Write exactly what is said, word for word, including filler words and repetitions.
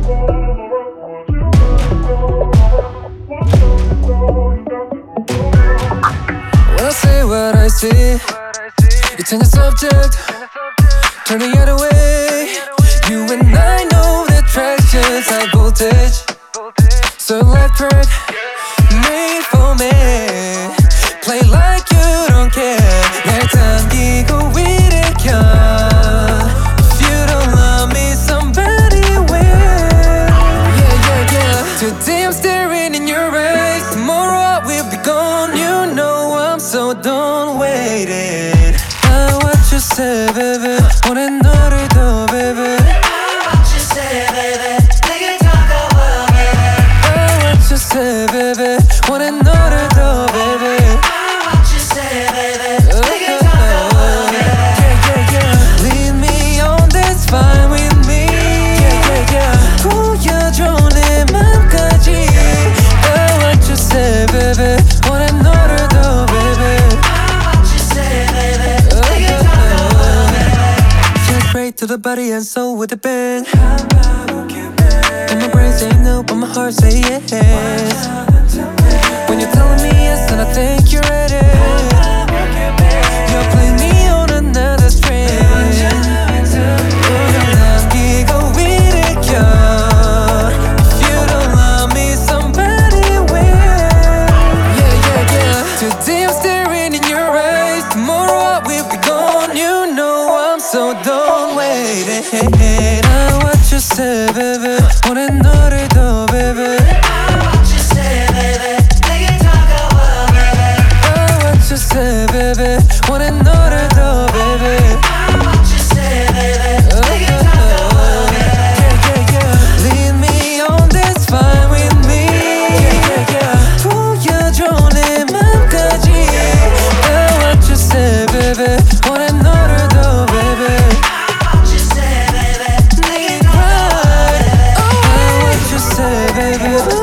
When I say what I see, you turn the subject, turn the other way. You and I know the attraction's high voltage, so electric, made for me. Play like you don't care. 날 당기고 일으켜. If you don't love me, somebody will. Yeah, yeah, yeah. Today I'm staring in your eyes. Tomorrow I will be gone. You know I'm so don't wait it. I what you say, baby. 오늘 너를 더, baby. I what you say, baby. 내게 다가와, baby. I what you say, baby. 오늘 너를 더, baby. Fine with me, yeah, yeah, yeah. 보여줘 내 맘까지. I want you say, baby. 오늘 너를 더, baby. I want you say, baby. 내게 다가와, baby. Get straight to the body and soul with a bang. And my brain say no, but my heart say yes. When you're telling me yes, then I think you're ready. You're playing me on another string. So don't wait it. I what you say, baby. 오늘 너를 더, baby. I want you say, baby. 내게 다가와, baby. I what you say, baby. 오늘 너를 더, baby. I want you say, baby. 내게 다가와, baby. Yeah, yeah, yeah. Lead me on, that's fine with me. Yeah, yeah, yeah. 보여줘 내 맘까지. I what you say, baby. 오늘 너를 더, baby. I want you say, baby. 내게 다가와, baby. Say, baby.